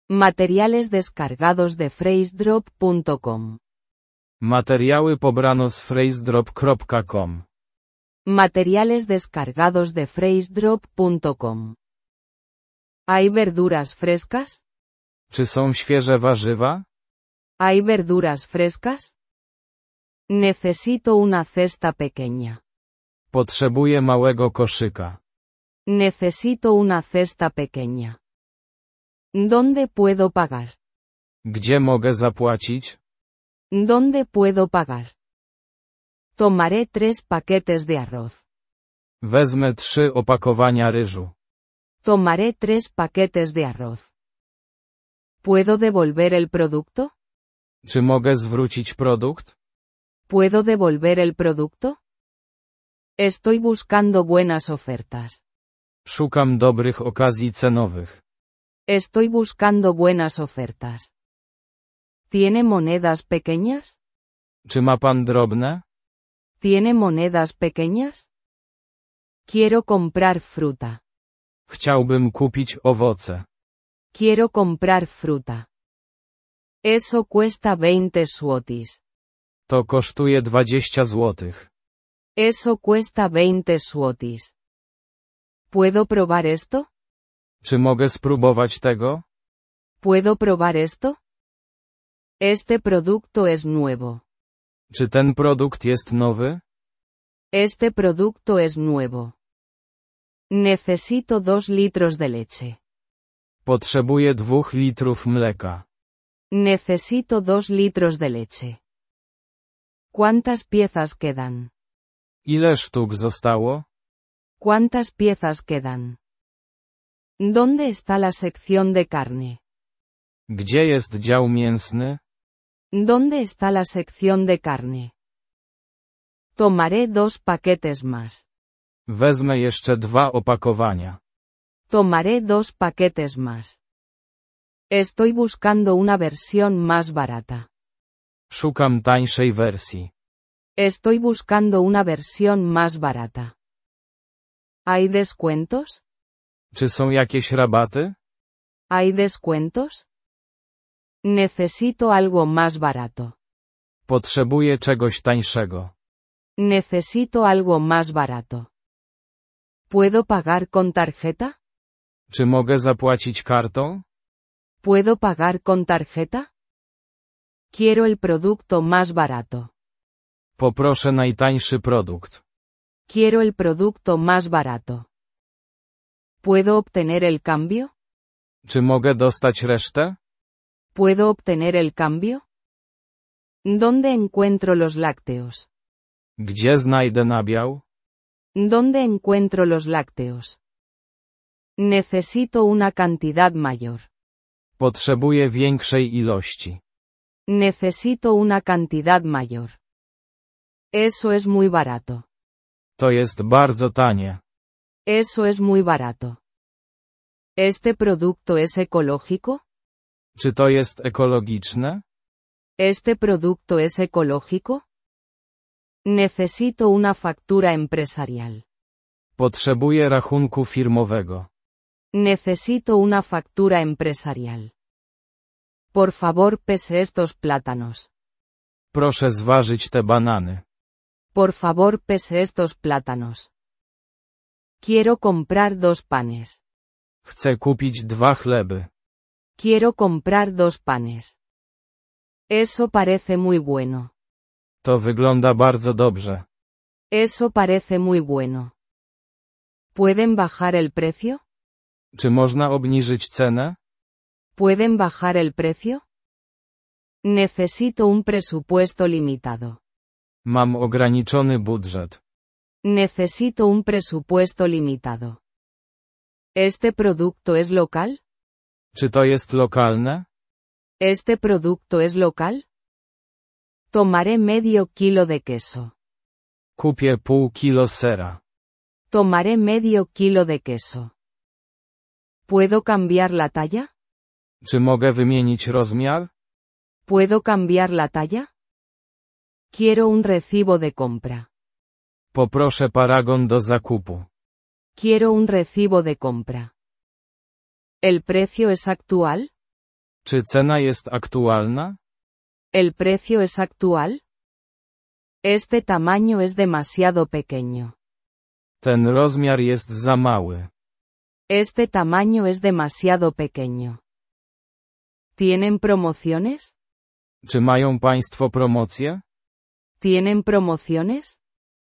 Materiales descargados de phrasedrop.com. Materiały pobrano z phrasedrop.com. Materiales descargados de phrasedrop.com. ¿Hay verduras frescas? Czy są świeże warzywa? ¿Hay verduras frescas? Necesito una cesta pequeña. Potrzebuję małego koszyka. Necesito una cesta pequeña. ¿Dónde puedo pagar? Gdzie mogę zapłacić? ¿Dónde puedo pagar? Tomaré 3 paquetes de arroz. Wezmę 3 opakowania ryżu. Tomaré 3 paquetes de arroz. ¿Puedo devolver el producto? Czy mogę zwrócić produkt? ¿Puedo devolver el producto? Estoy buscando buenas ofertas. Szukam dobrych okazji cenowych. Estoy buscando buenas ofertas. ¿Tiene monedas pequeñas? Czy ma pan drobne? ¿Tiene monedas pequeñas? Quiero comprar fruta. Chciałbym kupić owoce. Quiero comprar fruta. Eso cuesta 20 złotys. To kosztuje 20 złotych. Eso cuesta 20 złotys. ¿Puedo probar esto? Czy mogę spróbować tego? ¿Puedo probar esto? Este producto es nuevo. Czy ten produkt jest nowy? Este producto es nuevo. Necesito 2 litros de leche. Potrzebuję 2 litrów mleka. Necesito 2 litros de leche. ¿Cuántas piezas quedan? Ile sztuk zostało? ¿Cuántas piezas quedan? ¿Dónde está la sección de carne? Gdzie jest dział mięsny? ¿Dónde está la sección de carne? Tomaré 2 paquetes más. Wezmę jeszcze 2 opakowania. Tomaré 2 paquetes más. Estoy buscando una versión más barata. Szukam tańszej wersji. Estoy buscando una versión más barata. ¿Hay descuentos? Czy są jakieś rabaty? ¿Hay descuentos? Necesito algo más barato. Potrzebuję czegoś tańszego. Necesito algo más barato. ¿Puedo pagar con tarjeta? Czy mogę zapłacić kartą? ¿Puedo pagar con tarjeta? Quiero el producto más barato. Poproszę najtańszy produkt. Quiero el producto más barato. ¿Puedo obtener el cambio? Czy mogę dostać resztę? ¿Puedo obtener el cambio? ¿Dónde encuentro los lácteos? Gdzie znajdę nabiał? ¿Dónde encuentro los lácteos? Necesito una cantidad mayor. Potrzebuję większej ilości. Necesito una cantidad mayor. Eso es muy barato. To jest bardzo tanie. Eso es muy barato. ¿Este producto es ecológico? Czy to jest ekologiczne? ¿Este producto es ecológico? Necesito una factura empresarial. Potrzebuję rachunku firmowego. Necesito una factura empresarial. Por favor, pese estos plátanos. Proszę zważyć te banany. Por favor, pese estos plátanos. Quiero comprar 2 panes. Chcę kupić 2 chleby. Quiero comprar 2 panes. Eso parece muy bueno. To wygląda bardzo dobrze. Eso parece muy bueno. ¿Pueden bajar el precio? Czy można obniżyć cenę? ¿Pueden bajar el precio? Necesito un presupuesto limitado. Mam ograniczony budżet. Necesito un presupuesto limitado. ¿Este producto es local? Czy to jest lokalne? ¿Este producto es local? Tomaré medio kilo de queso. Kupię pół kilo sera. Tomaré medio kilo de queso. ¿Puedo cambiar la talla? Czy mogę wymienić rozmiar? ¿Puedo cambiar la talla? Quiero un recibo de compra. Poproszę paragon do zakupu. Quiero un recibo de compra. ¿El precio es actual? Czy cena jest aktualna? ¿El precio es actual? Este tamaño es demasiado pequeño. Ten rozmiar jest za mały. Este tamaño es demasiado pequeño. ¿Tienen promociones? Czy mają Państwo promocje? ¿Tienen promociones?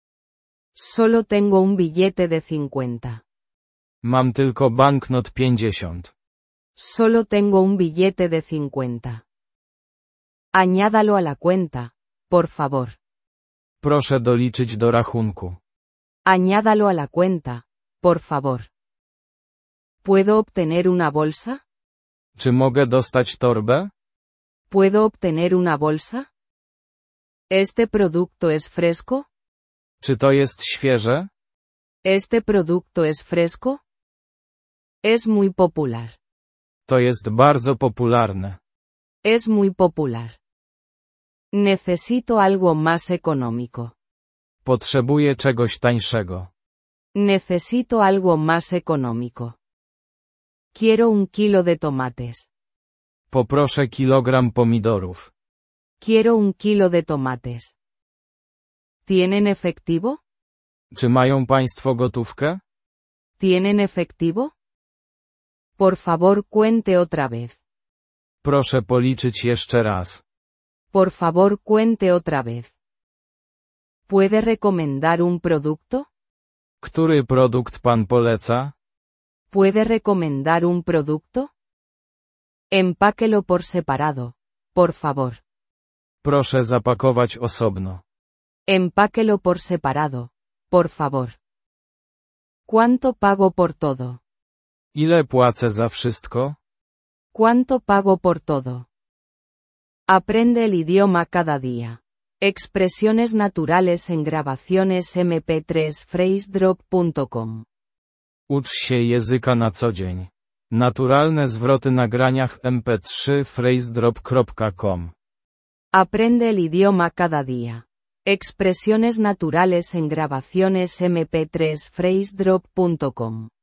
Solo tengo un billete de 50. Mam tylko banknot 50. Solo tengo un billete de 50. Añádalo a la cuenta, por favor. Proszę doliczyć do rachunku. Añádalo a la cuenta, por favor. ¿Puedo obtener una bolsa? Czy mogę dostać torbę? ¿Puedo obtener una bolsa? ¿Este producto es fresco? Czy to jest świeże? ¿Este producto es fresco? Es muy popular. To jest bardzo popularne. Es muy popular. Necesito algo más económico. Potrzebuję czegoś tańszego. Necesito algo más económico. Quiero un kilo de tomates. Poproszę kilogram pomidorów. Quiero un kilo de tomates. ¿Tienen efectivo? Czy mają Państwo gotówkę? ¿Tienen efectivo? Por favor, cuente otra vez. Proszę policzyć jeszcze raz. Por favor, cuente otra vez. ¿Puede recomendar un producto? Który produkt Pan poleca? ¿Puede recomendar un producto? Empáquelo por separado, por favor. Proszę zapakować osobno. Empáquelo por separado, por favor. ¿Cuánto pago por todo? Ile płacę za wszystko? ¿Cuánto pago por todo? Aprende el idioma cada día. Expresiones naturales en grabaciones mp3 phrasedrop.com. Ucz się języka na co dzień. Naturalne zwroty na graniach mp3 phrasedrop.com. Aprende el idioma cada día. Expresiones naturales en grabaciones mp3 phrasedrop.com.